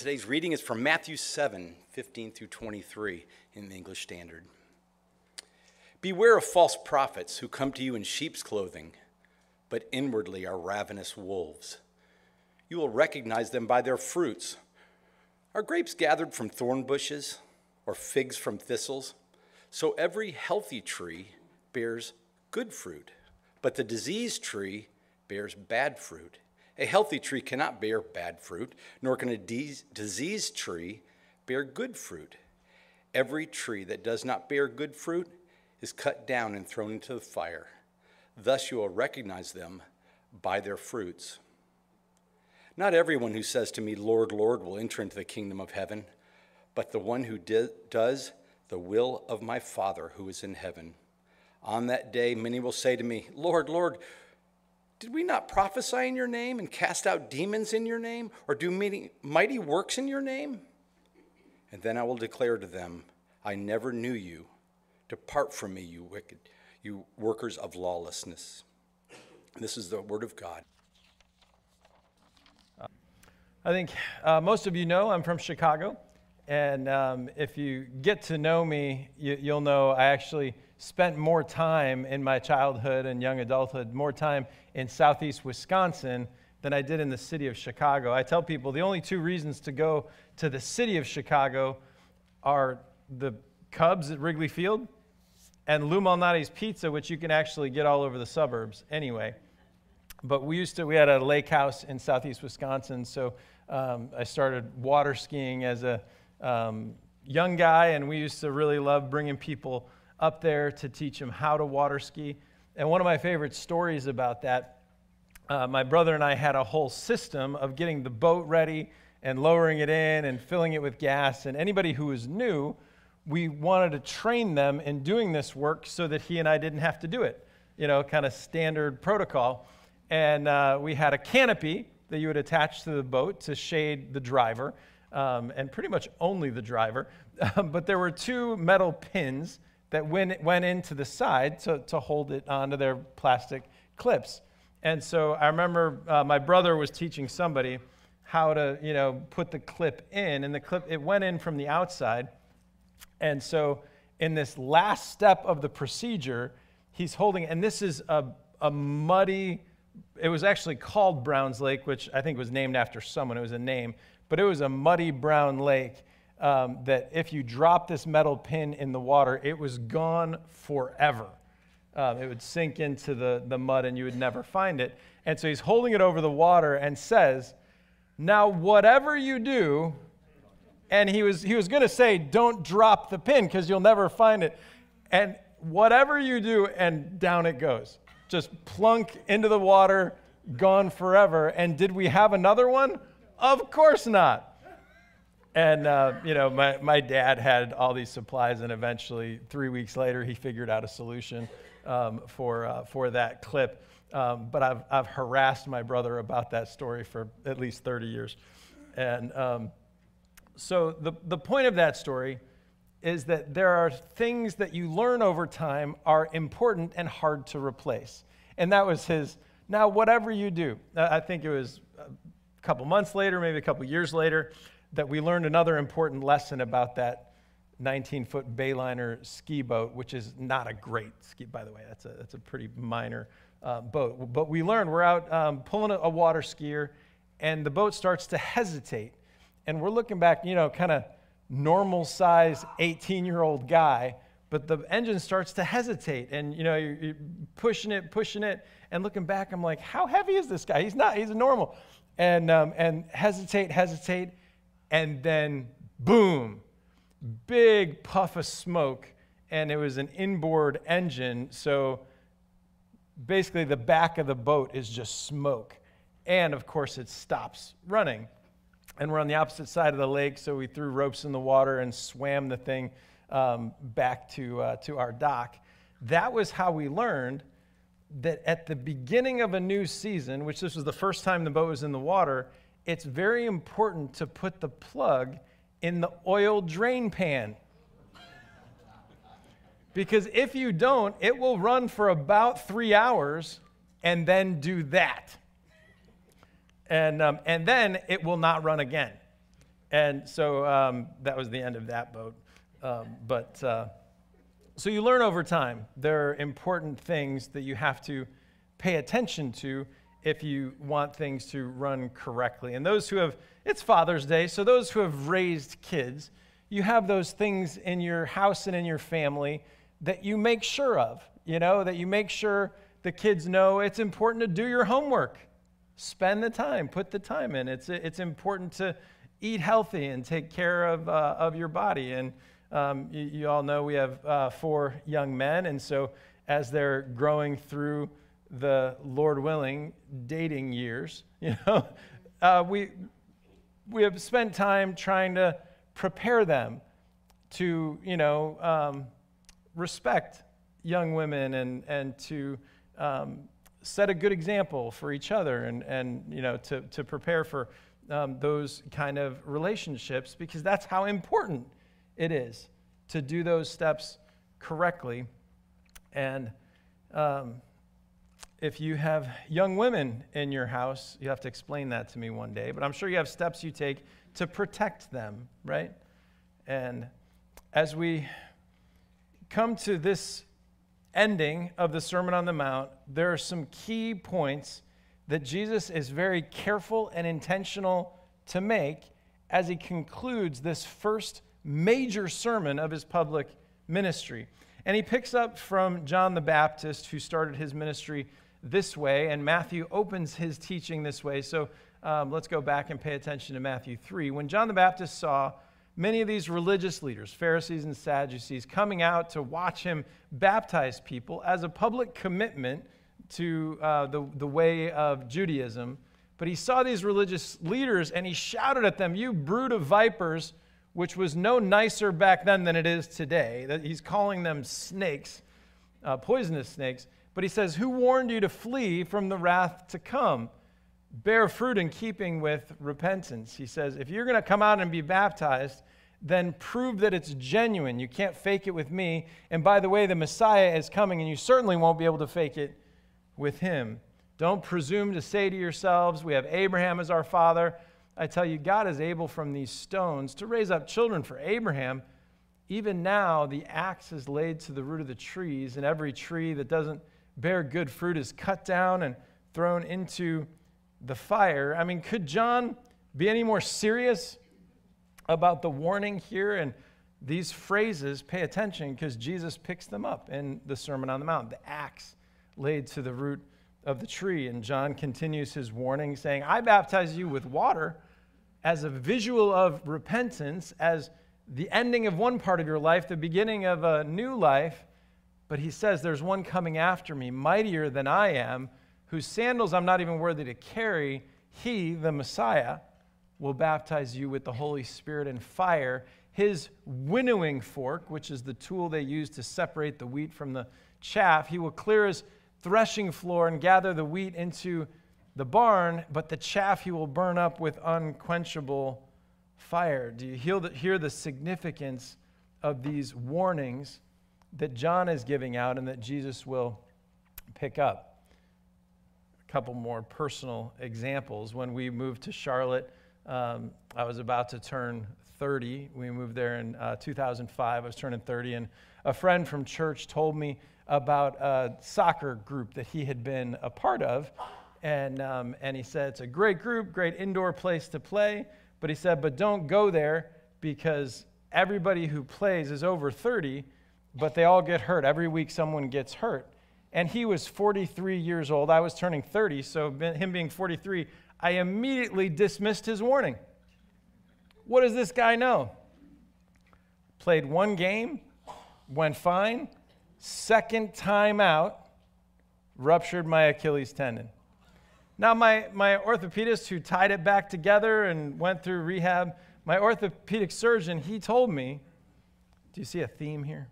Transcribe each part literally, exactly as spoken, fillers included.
Today's reading is from Matthew seven, fifteen through twenty-three in the English Standard. Beware of false prophets who come to you in sheep's clothing, but inwardly are ravenous wolves. You will recognize them by their fruits. Are grapes gathered from thorn bushes, or figs from thistles? So every healthy tree bears good fruit, but the diseased tree bears bad fruit. A healthy tree cannot bear bad fruit, nor can a de- diseased tree bear good fruit. Every tree that does not bear good fruit is cut down and thrown into the fire. Thus you will recognize them by their fruits. Not everyone who says to me, Lord, Lord, will enter into the kingdom of heaven, but the one who di- does the will of my Father who is in heaven. On that day many will say to me, Lord, Lord, did we not prophesy in your name and cast out demons in your name, or do mighty works in your name? And then I will declare to them, I never knew you. Depart from me, you wicked, you workers of lawlessness. This is the word of God. I think uh, most of you know I'm from Chicago, and um, if you get to know me, you, you'll know I actually spent more time in my childhood and young adulthood, more time in southeast Wisconsin than I did in the city of Chicago. I tell people the only two reasons to go to the city of Chicago are the Cubs at Wrigley Field and Lou Malnati's Pizza, which you can actually get all over the suburbs anyway. But we used to, we had a lake house in southeast Wisconsin, so um, I started water skiing as a um, young guy, and we used to really love bringing people up there to teach them how to water ski. And one of my favorite stories about that, uh, my brother and I had a whole system of getting the boat ready and lowering it in and filling it with gas. And anybody who was new, we wanted to train them in doing this work so that he and I didn't have to do it, you know, kind of standard protocol. And uh, we had a canopy that you would attach to the boat to shade the driver, um, and pretty much only the driver. But there were two metal pins that went, went into the side to, to hold it onto their plastic clips. And so I remember uh, my brother was teaching somebody how to, you know, put the clip in, and the clip, it went in from the outside. And so in this last step of the procedure, he's holding, and this is a, a muddy, it was actually called Browns Lake, which I think was named after someone, it was a name, but it was a muddy brown lake. Um, that if you drop this metal pin in the water, it was gone forever. Um, it would sink into the, the mud and you would never find it. And so he's holding it over the water and says, now whatever you do, and he was, he was going to say, don't drop the pin because you'll never find it. And whatever you do, and down it goes. Just plunk into the water, gone forever. And did we have another one? Of course not. And, uh, you know, my, my dad had all these supplies, and eventually, three weeks later, he figured out a solution um, for uh, for that clip. Um, but I've I've harassed my brother about that story for at least thirty years. And um, so the, the point of that story is that there are things that you learn over time are important and hard to replace. And that was his, now whatever you do, I think it was a couple months later, maybe a couple years later, that we learned another important lesson about that nineteen-foot Bayliner ski boat, which is not a great ski, by the way. That's a, that's a pretty minor uh, boat. But we learned, we're out um, pulling a, a water skier, and the boat starts to hesitate. And we're looking back, you know, kind of normal-size eighteen-year-old guy, but the engine starts to hesitate. And, you know, you're, you're pushing it, pushing it, and looking back, I'm like, how heavy is this guy? He's not, he's a normal. And, um, and hesitate, hesitate. And then, boom, big puff of smoke, and it was an inboard engine, so basically the back of the boat is just smoke. And, of course, it stops running. And we're on the opposite side of the lake, so we threw ropes in the water and swam the thing um, back to, uh, to our dock. That was how we learned that at the beginning of a new season, which this was the first time the boat was in the water, it's very important to put the plug in the oil drain pan. Because if you don't, it will run for about three hours and then do that. And, um, and then it will not run again. And so um, that was the end of that boat. Um, but uh, so you learn over time. There are important things that you have to pay attention to if you want things to run correctly. And those who have, it's Father's Day, so those who have raised kids, you have those things in your house and in your family that you make sure of, you know, that you make sure the kids know it's important to do your homework. Spend the time, put the time in. It's it's important to eat healthy and take care of uh, of your body. And um, you, you all know we have uh, four young men, and so as they're growing through the, Lord willing, dating years, you know, uh, we we have spent time trying to prepare them to, you know, um, respect young women and and to um, set a good example for each other, and and you know to to prepare for um, those kind of relationships, because that's how important it is to do those steps correctly. And um, if you have young women in your house, you have to explain that to me one day, but I'm sure you have steps you take to protect them, right? And as we come to this ending of the Sermon on the Mount, there are some key points that Jesus is very careful and intentional to make as he concludes this first major sermon of his public ministry. And he picks up from John the Baptist, who started his ministry this way, and Matthew opens his teaching this way. So um, let's go back and pay attention to Matthew three. When John the Baptist saw many of these religious leaders, Pharisees and Sadducees, coming out to watch him baptize people as a public commitment to uh, the, the way of Judaism, but he saw these religious leaders and he shouted at them, "You brood of vipers," which was no nicer back then than it is today. That he's calling them snakes, uh, poisonous snakes. But he says, "Who warned you to flee from the wrath to come? Bear fruit in keeping with repentance." He says, if you're going to come out and be baptized, then prove that it's genuine. You can't fake it with me. And by the way, the Messiah is coming, and you certainly won't be able to fake it with him. Don't presume to say to yourselves, "We have Abraham as our father." I tell you, God is able from these stones to raise up children for Abraham. Even now, the axe is laid to the root of the trees, and every tree that doesn't bear good fruit is cut down and thrown into the fire. I mean, could John be any more serious about the warning here? And these phrases, pay attention, because Jesus picks them up in the Sermon on the Mount. The axe laid to the root of the tree. And John continues his warning, saying, "I baptize you with water as a visual of repentance, as the ending of one part of your life, the beginning of a new life. But he says, there's one coming after me, mightier than I am, whose sandals I'm not even worthy to carry. He, the Messiah, will baptize you with the Holy Spirit and fire. His winnowing fork," which is the tool they use to separate the wheat from the chaff, "he will clear his threshing floor and gather the wheat into the barn, but the chaff he will burn up with unquenchable fire." Do you hear the significance of these warnings that John is giving out and that Jesus will pick up? A couple more personal examples. When we moved to Charlotte, um, I was about to turn thirty. We moved there in uh, two thousand five. I was turning thirty, and a friend from church told me about a soccer group that he had been a part of. And, um, and he said, it's a great group, great indoor place to play. But he said, but don't go there because everybody who plays is over thirty, but they all get hurt. Every week someone gets hurt. And he was forty-three years old. I was turning thirty, so him being forty-three, I immediately dismissed his warning. What does this guy know? Played one game, went fine. Second time out, ruptured my Achilles tendon. Now, my, my orthopedist who tied it back together and went through rehab, my orthopedic surgeon, he told me, do you see a theme here?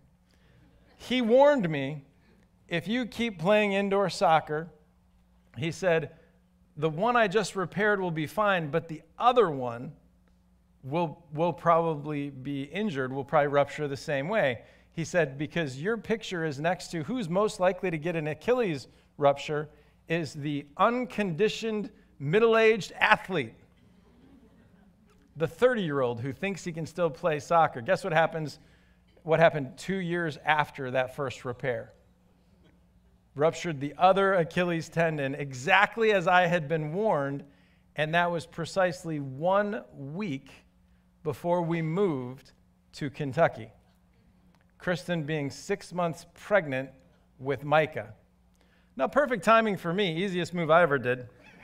He warned me, if you keep playing indoor soccer, he said, the one I just repaired will be fine, but the other one will, will probably be injured, will probably rupture the same way. He said, because your picture is next to who's most likely to get an Achilles rupture is the unconditioned middle-aged athlete. the thirty-year-old who thinks he can still play soccer. Guess what happens? What happened two years after that first repair? Ruptured the other Achilles tendon, exactly as I had been warned, and that was precisely one week before we moved to Kentucky. Kristen being six months pregnant with Micah. Now, perfect timing for me, easiest move I ever did.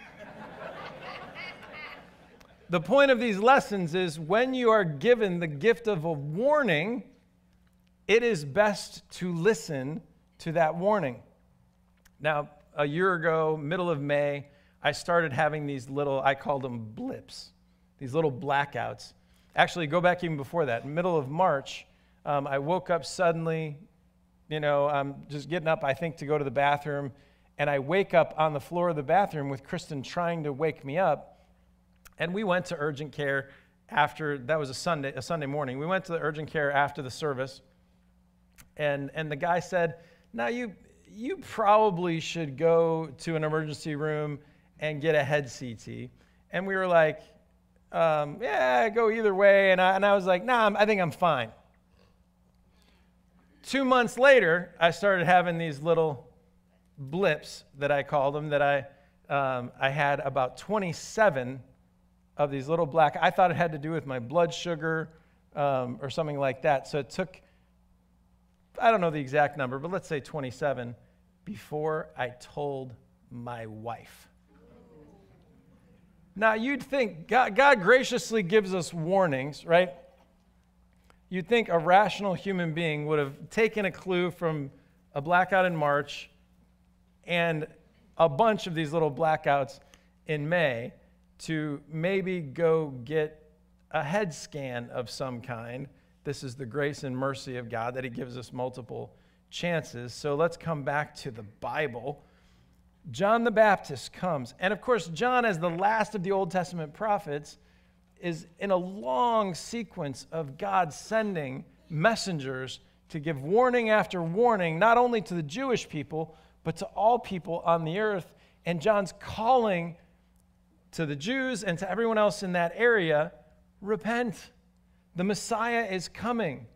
The point of these lessons is when you are given the gift of a warning, it is best to listen to that warning. Now, a year ago, middle of May, I started having these little, I called them blips, these little blackouts. Actually, go back even before that. Middle of March, um, I woke up suddenly, you know, I'm just getting up, I think, to go to the bathroom, and I wake up on the floor of the bathroom with Kristen trying to wake me up. And we went to urgent care after, that was a Sunday, a Sunday morning. We went to the urgent care after the service, and, and the guy said, now you, you probably should go to an emergency room and get a head C T. And we were like, um, yeah, go either way. And I, and I was like, nah, I'm, I think I'm fine. Two months later, I started having these little blips that I called them, that I, um, I had about twenty-seven of these little black, I thought it had to do with my blood sugar um, or something like that. So it took, I don't know the exact number, but let's say twenty-seven before I told my wife. Now, you'd think God, God graciously gives us warnings, right? You'd think a rational human being would have taken a clue from a blackout in March and a bunch of these little blackouts in May to maybe go get a head scan of some kind. This is the grace and mercy of God that he gives us multiple chances. So let's come back to the Bible. John the Baptist comes. And of course, John, as the last of the Old Testament prophets, is in a long sequence of God sending messengers to give warning after warning, not only to the Jewish people, but to all people on the earth. And John's calling to the Jews and to everyone else in that area, repent. The Messiah is coming.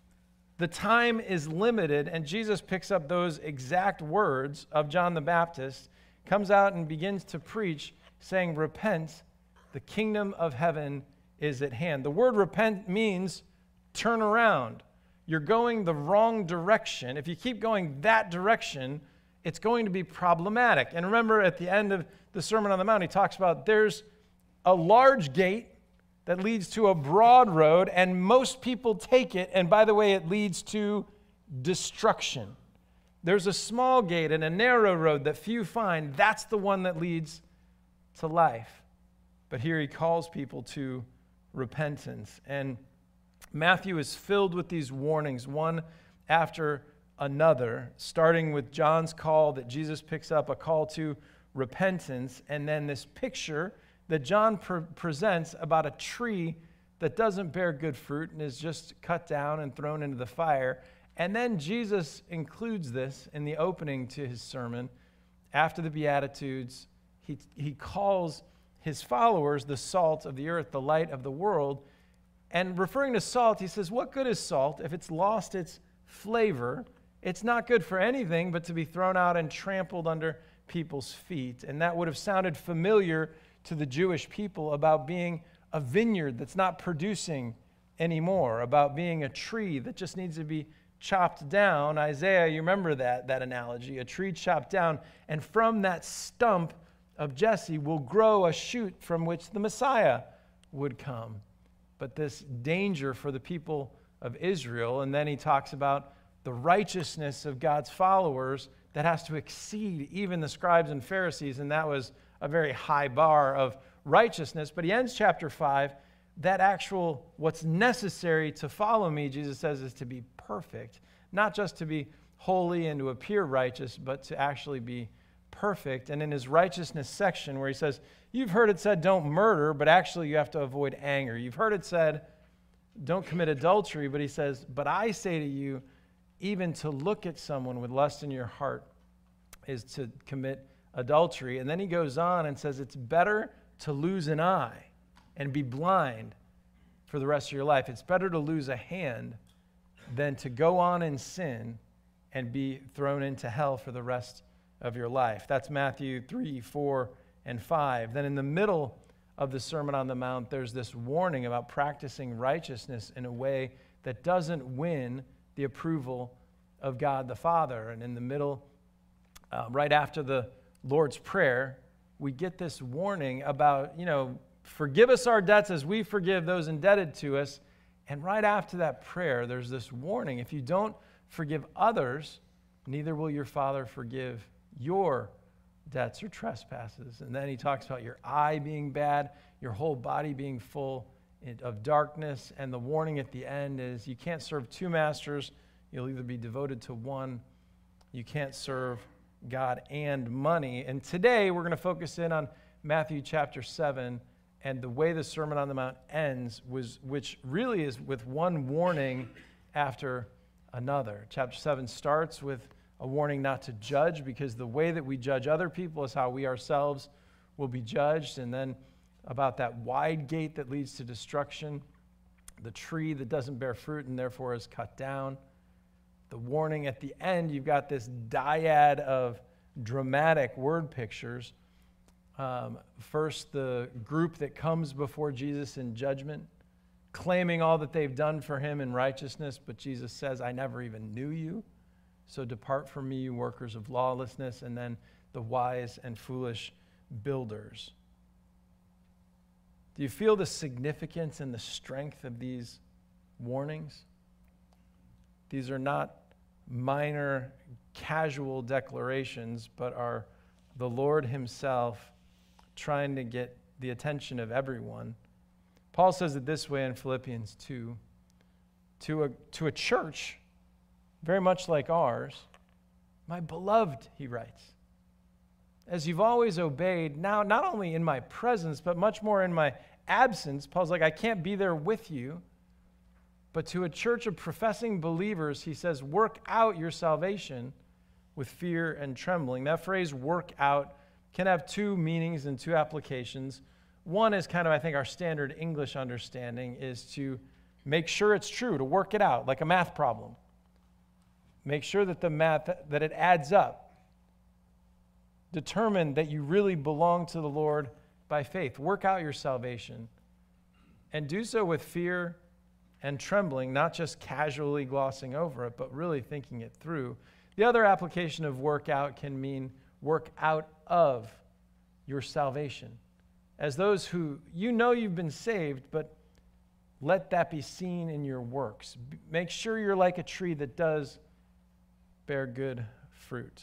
The time is limited, and Jesus picks up those exact words of John the Baptist, comes out and begins to preach, saying, repent, the kingdom of heaven is at hand. The word repent means turn around. You're going the wrong direction. If you keep going that direction, it's going to be problematic. And remember, at the end of the Sermon on the Mount, he talks about there's a large gate that leads to a broad road, and most people take it, and by the way, it leads to destruction. There's a small gate and a narrow road that few find. That's the one that leads to life. But here he calls people to repentance. And Matthew is filled with these warnings, one after another, starting with John's call that Jesus picks up, a call to repentance, and then this picture that John pre- presents about a tree that doesn't bear good fruit and is just cut down and thrown into the fire. And then Jesus includes this in the opening to his sermon. After the Beatitudes, he, he calls his followers the salt of the earth, the light of the world. And referring to salt, he says, what good is salt if it's lost its flavor? It's not good for anything but to be thrown out and trampled under people's feet. And that would have sounded familiar to the Jewish people about being a vineyard that's not producing anymore, about being a tree that just needs to be chopped down. Isaiah, you remember that, that analogy, a tree chopped down, and from that stump of Jesse will grow a shoot from which the Messiah would come. But this danger for the people of Israel, and then he talks about the righteousness of God's followers that has to exceed even the scribes and Pharisees, and that was a very high bar of righteousness. But he ends chapter five, that actual, what's necessary to follow me, Jesus says, is to be perfect. Not just to be holy and to appear righteous, but to actually be perfect. And in his righteousness section where he says, you've heard it said, don't murder, but actually you have to avoid anger. You've heard it said, don't commit adultery, but he says, but I say to you, even to look at someone with lust in your heart is to commit adultery. And then he goes on and says, it's better to lose an eye and be blind for the rest of your life. It's better to lose a hand than to go on in sin and be thrown into hell for the rest of your life. That's Matthew three, four, and five. Then in the middle of the Sermon on the Mount, there's this warning about practicing righteousness in a way that doesn't win the approval of God the Father. And in the middle, uh, right after the Lord's Prayer, we get this warning about, you know, forgive us our debts as we forgive those indebted to us. And right after that prayer, there's this warning. If you don't forgive others, neither will your Father forgive your debts or trespasses. And then he talks about your eye being bad, your whole body being full of darkness. And the warning at the end is you can't serve two masters. You'll either be devoted to one. You can't serve God and money. And today we're going to focus in on Matthew chapter seven and the way the Sermon on the Mount ends, was, which really is with one warning after another. Chapter seven starts with a warning not to judge, because the way that we judge other people is how we ourselves will be judged. And then about that wide gate that leads to destruction, the tree that doesn't bear fruit and therefore is cut down. The warning at the end, you've got this dyad of dramatic word pictures. Um, first, the group that comes before Jesus in judgment, claiming all that they've done for him in righteousness, but Jesus says, I never even knew you, so depart from me, you workers of lawlessness. And then the wise and foolish builders. Do you feel the significance and the strength of these warnings? These are not minor, casual declarations, but are the Lord himself trying to get the attention of everyone. Paul says it this way in Philippians two. To a, to a church very much like ours, my beloved, he writes, as you've always obeyed, now not only in my presence, but much more in my absence. Paul's like, I can't be there with you. But to a church of professing believers, he says, work out your salvation with fear and trembling. That phrase, work out, can have two meanings and two applications. One is kind of, I think, our standard English understanding is to make sure it's true, to work it out, like a math problem. Make sure that the math, that it adds up. Determine that you really belong to the Lord by faith. Work out your salvation. And do so with fear and trembling, not just casually glossing over it, but really thinking it through. The other application of work out can mean work out of your salvation. As those who, you know you've been saved, but let that be seen in your works. Make sure you're like a tree that does bear good fruit.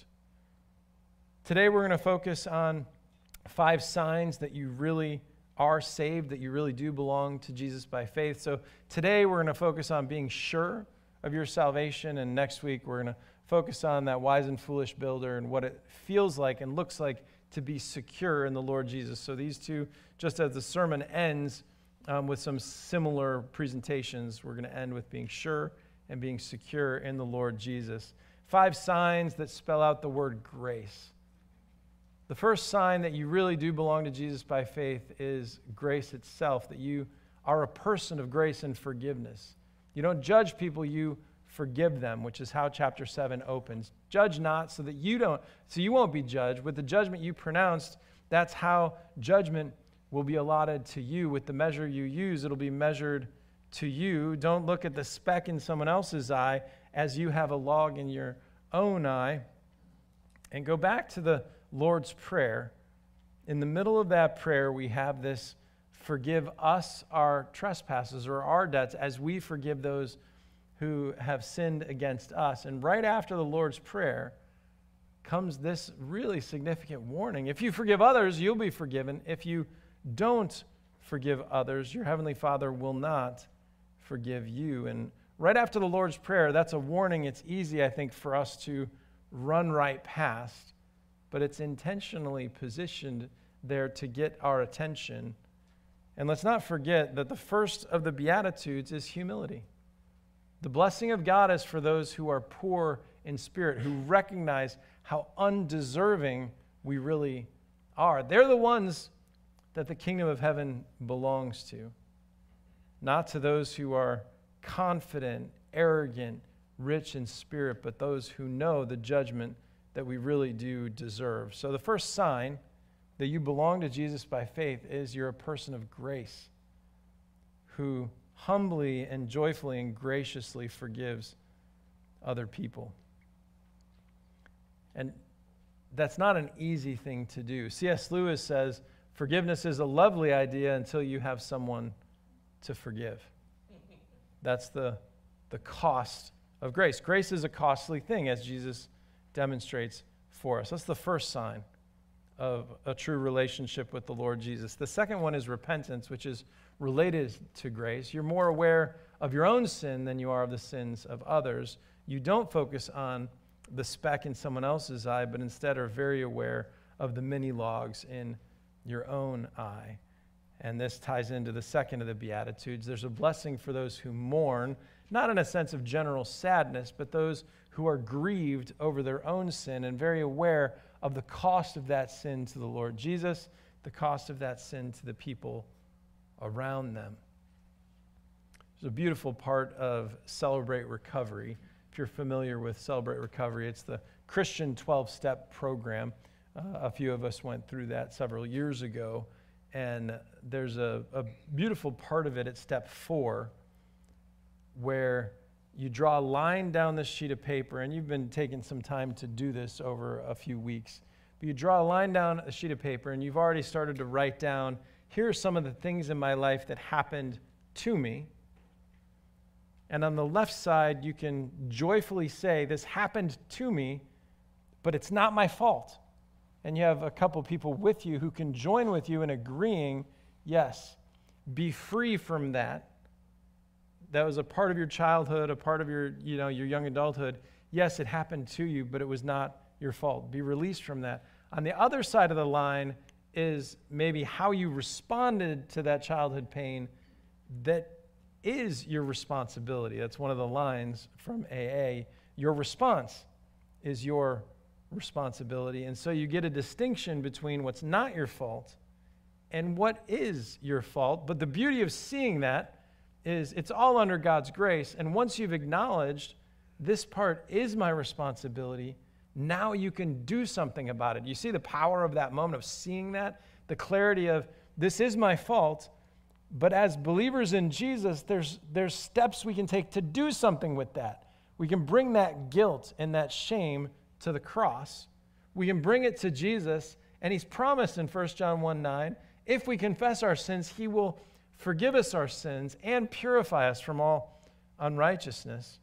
Today we're going to focus on five signs that you really are saved, that you really do belong to Jesus by faith. So today we're going to focus on being sure of your salvation, and next week we're going to focus on that wise and foolish builder and what it feels like and looks like to be secure in the Lord Jesus. So these two, just as the sermon ends um, with some similar presentations, we're going to end with being sure and being secure in the Lord Jesus. Five signs that spell out the word grace. The first sign that you really do belong to Jesus by faith is grace itself, that you are a person of grace and forgiveness. You don't judge people, you forgive them, which is how chapter seven opens. Judge not so that you don't, so you won't be judged. With the judgment you pronounced, that's how judgment will be allotted to you. With the measure you use, it'll be measured to you. Don't look at the speck in someone else's eye as you have a log in your own eye. And go back to the Lord's Prayer. In the middle of that prayer, we have this, forgive us our trespasses or our debts as we forgive those who have sinned against us. And right after the Lord's Prayer comes this really significant warning. If you forgive others, you'll be forgiven. If you don't forgive others, your Heavenly Father will not forgive you. And right after the Lord's Prayer, that's a warning. It's easy, I think, for us to run right past, but it's intentionally positioned there to get our attention. And let's not forget that the first of the Beatitudes is humility. The blessing of God is for those who are poor in spirit, who recognize how undeserving we really are. They're the ones that the kingdom of heaven belongs to. not to those who are confident, arrogant, rich in spirit, but those who know the judgment that we really do deserve. So the first sign that you belong to Jesus by faith is you're a person of grace who humbly and joyfully and graciously forgives other people. And that's not an easy thing to do. C S Lewis says, forgiveness is a lovely idea until you have someone to forgive. That's the, the cost of grace. Grace is a costly thing, as Jesus demonstrates for us. That's the first sign of a true relationship with the Lord Jesus. The second one is repentance, which is related to grace. You're more aware of your own sin than you are of the sins of others. You don't focus on the speck in someone else's eye, but instead are very aware of the many logs in your own eye. And this ties into the second of the Beatitudes. There's a blessing for those who mourn, not in a sense of general sadness, but those who are grieved over their own sin and very aware of the cost of that sin to the Lord Jesus, the cost of that sin to the people around them. There's a beautiful part of Celebrate Recovery. If you're familiar with Celebrate Recovery, it's the Christian twelve-step program. Uh, a few of us went through that several years ago. And there's a, a beautiful part of it at step four where you draw a line down this sheet of paper, and you've been taking some time to do this over a few weeks. But you draw a line down a sheet of paper, and you've already started to write down, here are some of the things in my life that happened to me. And on the left side, you can joyfully say, this happened to me, but it's not my fault. And you have a couple people with you who can join with you in agreeing, yes, be free from that. That was a part of your childhood, a part of your, you know, your young adulthood. Yes, it happened to you, but it was not your fault. Be released from that. On the other side of the line is maybe how you responded to that childhood pain that is your responsibility. That's one of the lines from A A. Your response is your responsibility. And so you get a distinction between what's not your fault and what is your fault. But the beauty of seeing that is it's all under God's grace. And once you've acknowledged this part is my responsibility, now you can do something about it. You see the power of that moment of seeing that, the clarity of this is my fault. But as believers in Jesus, there's, there's steps we can take to do something with that. We can bring that guilt and that shame to the cross. We can bring it to Jesus, and he's promised in First John one nine, if we confess our sins, he will forgive us our sins and purify us from all unrighteousness.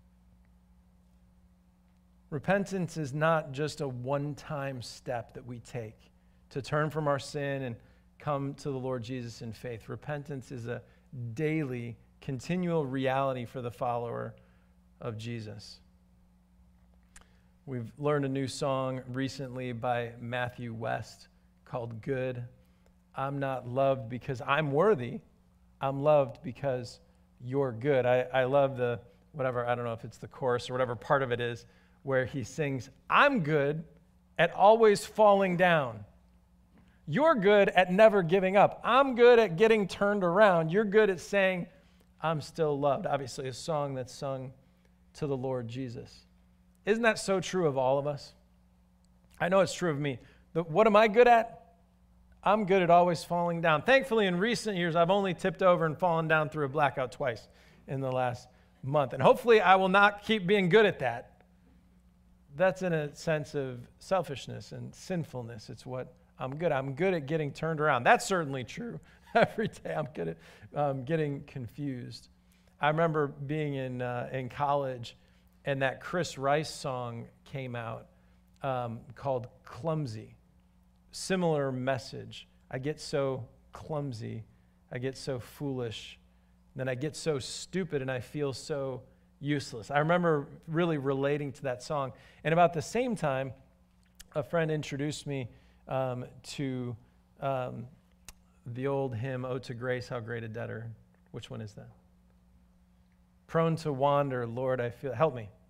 Repentance is not just a one-time step that we take to turn from our sin and come to the Lord Jesus in faith. Repentance is a daily, continual reality for the follower of Jesus. We've learned a new song recently by Matthew West called Good. I'm not loved because I'm worthy. I'm loved because you're good. I, I love the, whatever, I don't know if it's the chorus or whatever part of it is, where he sings, I'm good at always falling down. You're good at never giving up. I'm good at getting turned around. You're good at saying, I'm still loved. Obviously, a song that's sung to the Lord Jesus. Isn't that so true of all of us? I know it's true of me. But what am I good at? I'm good at always falling down. Thankfully, in recent years, I've only tipped over and fallen down through a blackout twice in the last month. And hopefully, I will not keep being good at that. That's in a sense of selfishness and sinfulness. It's what I'm good at. I'm good at getting turned around. That's certainly true. Every day I'm good at um, getting confused. I remember being in uh, in college, and that Chris Rice song came out um, called Clumsy. Similar message. I get so clumsy. I get so foolish. Then I get so stupid and I feel so useless. I remember really relating to that song. And about the same time, a friend introduced me um, to um, the old hymn, Oh, to Grace, How Great a Debtor. Which one is that? Prone to wander, Lord, I feel. Help me.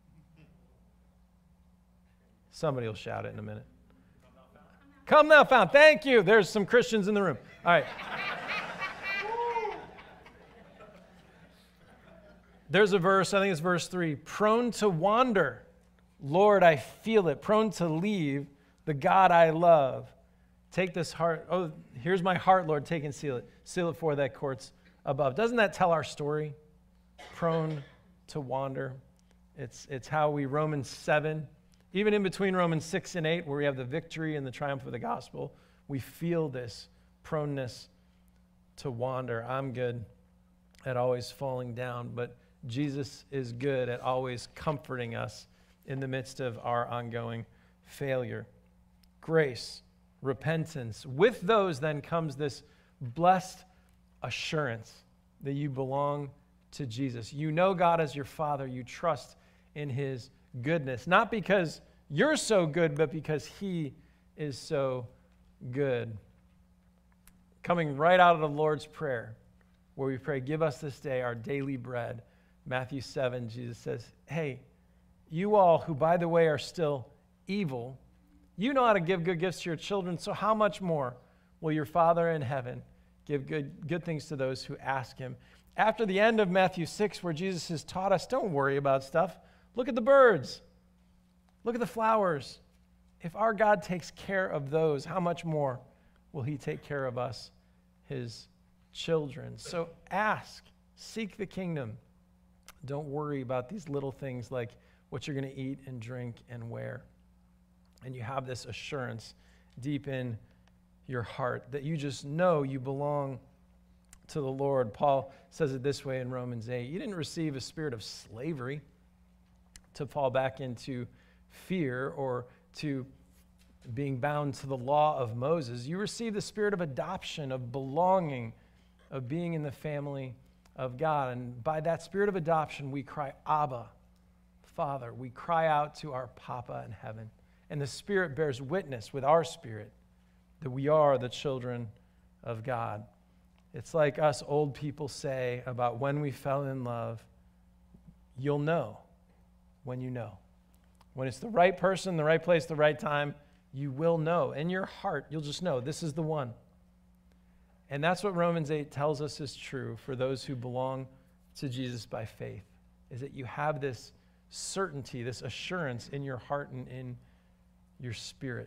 Somebody will shout it in a minute. Come thou fount. Thank you. There's some Christians in the room. All right. There's a verse, I think it's verse three, prone to wander. Lord, I feel it. Prone to leave the God I love. Take this heart. Oh, here's my heart, Lord. Take and seal it. Seal it for that court's above. Doesn't that tell our story? Prone to wander. It's, it's how we, Romans seven, even in between Romans six and eight, where we have the victory and the triumph of the gospel, we feel this proneness to wander. I'm good at always falling down, but Jesus is good at always comforting us in the midst of our ongoing failure. Grace, repentance. With those then comes this blessed assurance that you belong to Jesus. You know God as your Father. You trust in his goodness, not because you're so good, but because he is so good. Coming right out of the Lord's Prayer, where we pray, give us this day our daily bread. Matthew seven, Jesus says, hey, you all who, by the way, are still evil, you know how to give good gifts to your children, so how much more will your Father in heaven give good, good things to those who ask him? After the end of Matthew six, where Jesus has taught us, don't worry about stuff. Look at the birds. Look at the flowers. If our God takes care of those, how much more will he take care of us, his children? So ask, seek the kingdom. Don't worry about these little things like what you're going to eat and drink and wear. And you have this assurance deep in your heart that you just know you belong to the Lord. Paul says it this way in Romans eight. You didn't receive a spirit of slavery to fall back into fear or to being bound to the law of Moses. You received the spirit of adoption, of belonging, of being in the family of God. And by that spirit of adoption, we cry, Abba, Father. We cry out to our Papa in heaven. And the Spirit bears witness with our spirit that we are the children of God. It's like us old people say about when we fell in love, you'll know when you know. When it's the right person, the right place, the right time, you will know. In your heart, you'll just know this is the one. And that's what Romans eight tells us is true for those who belong to Jesus by faith, is that you have this certainty, this assurance in your heart and in your spirit.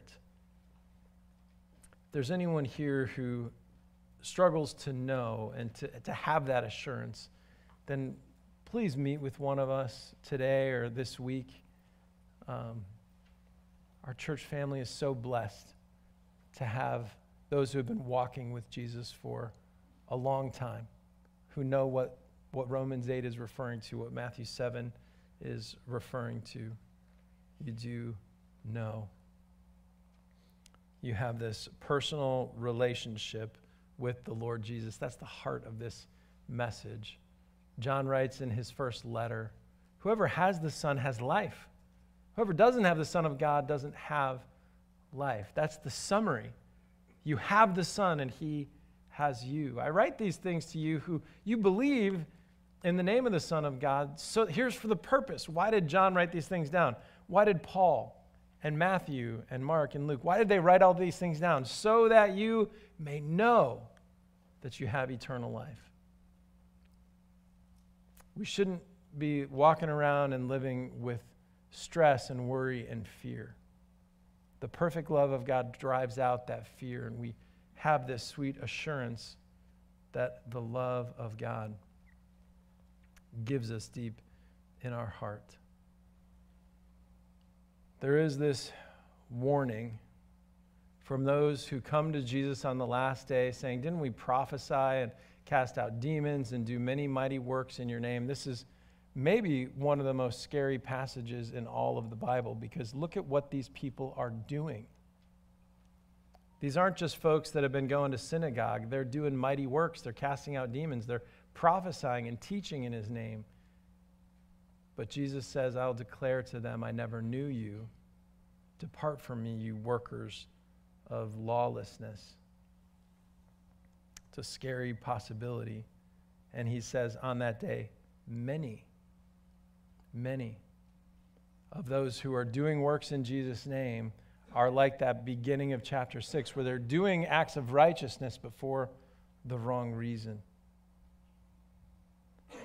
If there's anyone here who struggles to know and to, to have that assurance, then please meet with one of us today or this week. Um, our church family is so blessed to have those who have been walking with Jesus for a long time, who know what, what Romans eight is referring to, what Matthew seven is referring to. You do know. You have this personal relationship with the Lord Jesus. That's the heart of this message. John writes in his first letter, whoever has the Son has life. Whoever doesn't have the Son of God doesn't have life. That's the summary. You have the Son and he has you. I write these things to you who you believe in the name of the Son of God. So here's for the purpose. Why did John write these things down? Why did Paul and Matthew and Mark and Luke, why did they write all these things down? So that you may know that you have eternal life. We shouldn't be walking around and living with stress and worry and fear. The perfect love of God drives out that fear, and we have this sweet assurance that the love of God gives us deep in our heart. There is this warning from those who come to Jesus on the last day saying, didn't we prophesy and cast out demons and do many mighty works in your name? This is maybe one of the most scary passages in all of the Bible, because look at what these people are doing. These aren't just folks that have been going to synagogue. They're doing mighty works. They're casting out demons. They're prophesying and teaching in his name. But Jesus says, I'll declare to them, I never knew you. Depart from me, you workers of lawlessness. It's a scary possibility. And he says on that day, many, many of those who are doing works in Jesus' name are like that beginning of chapter six, where they're doing acts of righteousness but for the wrong reason.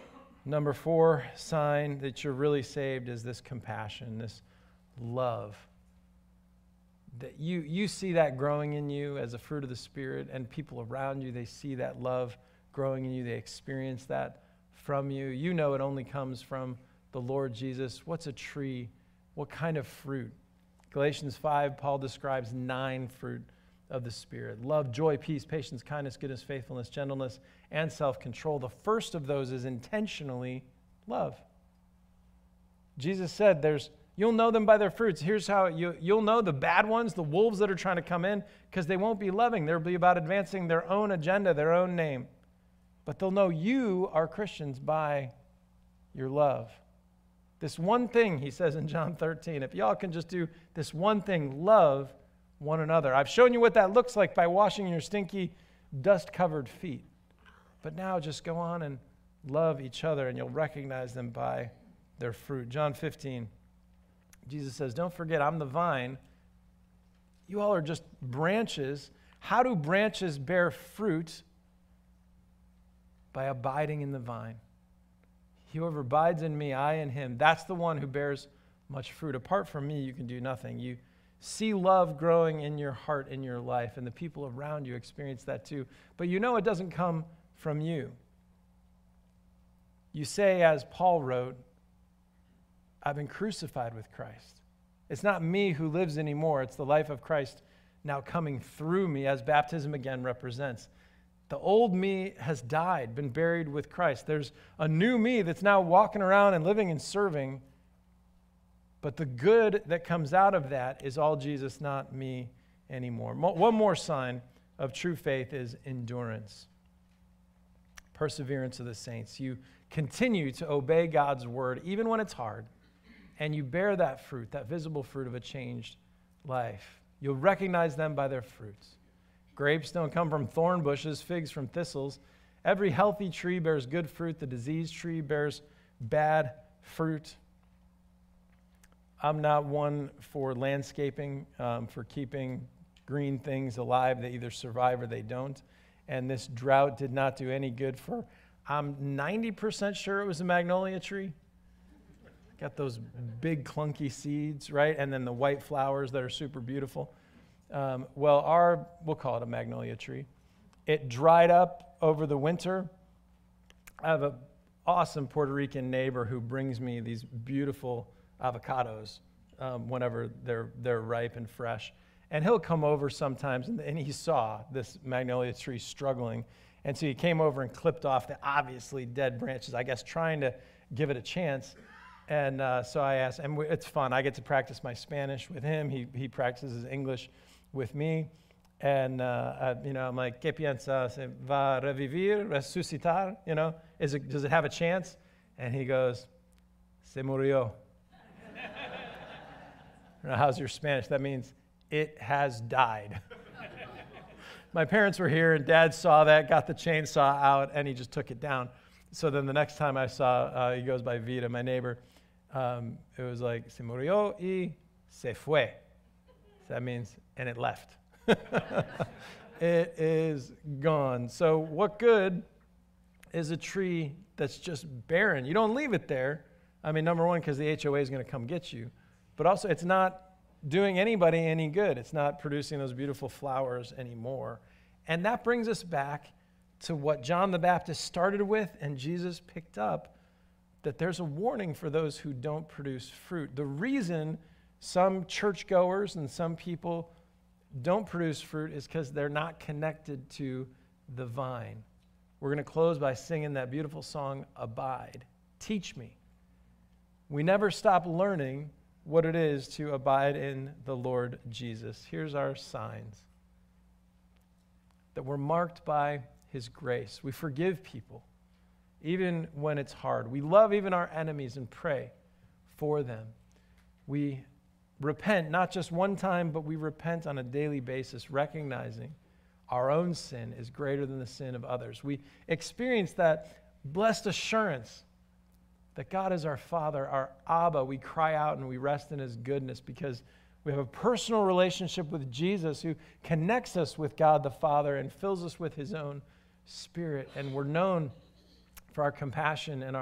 Number four sign that you're really saved is this compassion, this love. That you, you see that growing in you as a fruit of the Spirit, and people around you, they see that love growing in you. They experience that from you. You know it only comes from the Lord Jesus. What's a tree? What kind of fruit? Galatians five, Paul describes nine fruit of the Spirit: love, joy, peace, patience, kindness, goodness, faithfulness, gentleness, and self-control. The first of those is intentionally love. Jesus said there's, you'll know them by their fruits. Here's how you, you'll know the bad ones, the wolves that are trying to come in, because they won't be loving. They'll be about advancing their own agenda, their own name. But they'll know you are Christians by your love. This one thing, he says in John thirteen, if y'all can just do this one thing, love one another. I've shown you what that looks like by washing your stinky, dust-covered feet. But now just go on and love each other, and you'll recognize them by their fruit. John fifteen, Jesus says, don't forget, I'm the vine. You all are just branches. How do branches bear fruit? By abiding in the vine. Whoever abides in me, I in him. That's the one who bears much fruit. Apart from me, you can do nothing. You see love growing in your heart, in your life, and the people around you experience that too. But you know it doesn't come from you. You say, as Paul wrote, I've been crucified with Christ. It's not me who lives anymore. It's the life of Christ now coming through me, as baptism again represents. The old me has died, been buried with Christ. There's a new me that's now walking around and living and serving. But the good that comes out of that is all Jesus, not me anymore. One more sign of true faith is endurance. Perseverance of the saints. You continue to obey God's word even when it's hard, and you bear that fruit, that visible fruit of a changed life. You'll recognize them by their fruits. Grapes don't come from thorn bushes, figs from thistles. Every healthy tree bears good fruit. The diseased tree bears bad fruit. I'm not one for landscaping, um, for keeping green things alive. They either survive or they don't. And this drought did not do any good for, I'm ninety percent sure it was a magnolia tree. Got those big clunky seeds, right? And then the white flowers that are super beautiful. Um, well, our, we'll call it a magnolia tree. It dried up over the winter. I have an awesome Puerto Rican neighbor who brings me these beautiful avocados um, whenever they're they're ripe and fresh. And he'll come over sometimes, and, and he saw this magnolia tree struggling. And so he came over and clipped off the obviously dead branches, I guess trying to give it a chance. And uh, so I asked, and it's fun. I get to practice my Spanish with him. He he practices English with me. And, uh, I, you know, I'm like, ¿qué piensa? Se va a revivir, resucitar? You know, is it, does it have a chance? And he goes, se murió. Now, how's your Spanish? That means it has died. My parents were here, and Dad saw that, got the chainsaw out, and he just took it down. So then the next time I saw, uh, he goes by Vita, my neighbor, um, it was like, se murió y se fue. So that means, and it left. It is gone. So what good is a tree that's just barren? You don't leave it there. I mean, number one, because the H O A is going to come get you. But also, it's not doing anybody any good. It's not producing those beautiful flowers anymore. And that brings us back to what John the Baptist started with and Jesus picked up, that there's a warning for those who don't produce fruit. The reason some churchgoers and some people don't produce fruit is because they're not connected to the vine. We're going to close by singing that beautiful song, Abide. Teach me. We never stop learning what it is to abide in the Lord Jesus. Here's our signs. That we're marked by his grace. We forgive people, even when it's hard. We love even our enemies and pray for them. We repent, not just one time, but we repent on a daily basis, recognizing our own sin is greater than the sin of others. We experience that blessed assurance that God is our Father, our Abba. We cry out and we rest in his goodness because we have a personal relationship with Jesus who connects us with God the Father and fills us with his own Spirit. And we're known for our compassion and our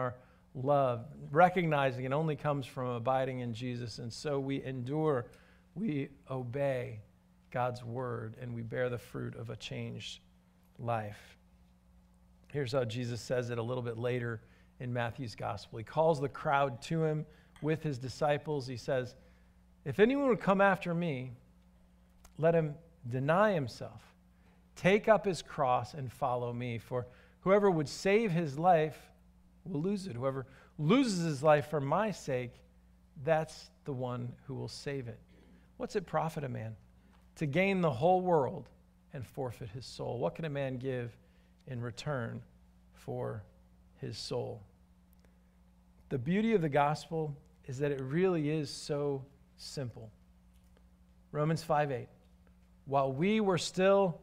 love, recognizing it only comes from abiding in Jesus. And so we endure, we obey God's word, and we bear the fruit of a changed life. Here's how Jesus says it a little bit later in Matthew's gospel. He calls the crowd to him with his disciples. He says, if anyone would come after me, let him deny himself, take up his cross, and follow me. For whoever would save his life will lose it. Whoever loses his life for my sake, that's the one who will save it. What's it profit a man to gain the whole world and forfeit his soul? What can a man give in return for his soul? The beauty of the gospel is that it really is so simple. Romans five eight. While we were still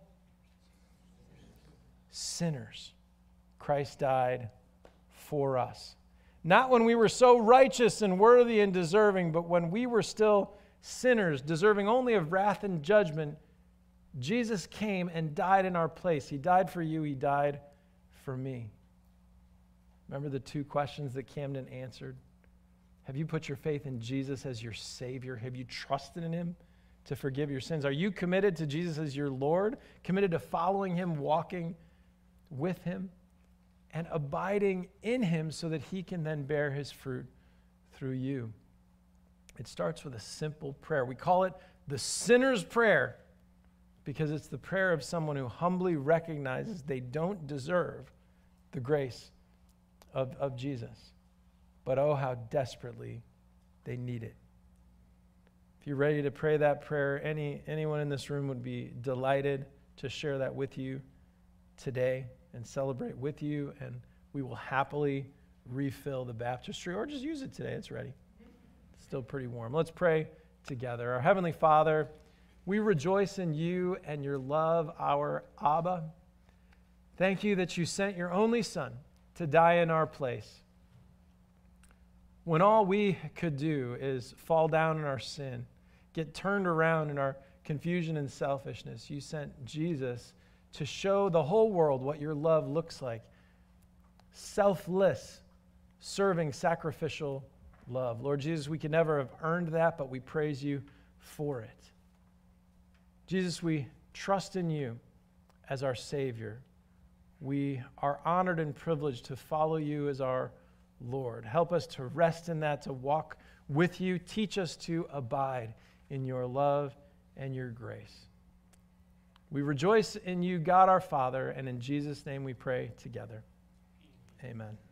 sinners, Christ died for us. Not when we were so righteous and worthy and deserving, but when we were still sinners, deserving only of wrath and judgment, Jesus came and died in our place. He died for you. He died for me. Remember the two questions that Camden answered? Have you put your faith in Jesus as your Savior? Have you trusted in him to forgive your sins? Are you committed to Jesus as your Lord? Committed to following him, walking with him, and abiding in him so that he can then bear his fruit through you? It starts with a simple prayer. We call it the sinner's prayer because it's the prayer of someone who humbly recognizes they don't deserve the grace of, of Jesus. But oh, how desperately they need it. If you're ready to pray that prayer, any anyone in this room would be delighted to share that with you today and celebrate with you, and we will happily refill the baptistry, or just use it today. It's ready. It's still pretty warm. Let's pray together. Our Heavenly Father, we rejoice in you and your love, our Abba. Thank you that you sent your only Son to die in our place. When all we could do is fall down in our sin, get turned around in our confusion and selfishness, you sent Jesus to show the whole world what your love looks like. Selfless, serving, sacrificial love. Lord Jesus, we could never have earned that, but we praise you for it. Jesus, we trust in you as our Savior. We are honored and privileged to follow you as our Lord. Help us to rest in that, to walk with you. Teach us to abide in your love and your grace. We rejoice in you, God our Father, and in Jesus' name we pray together. Amen.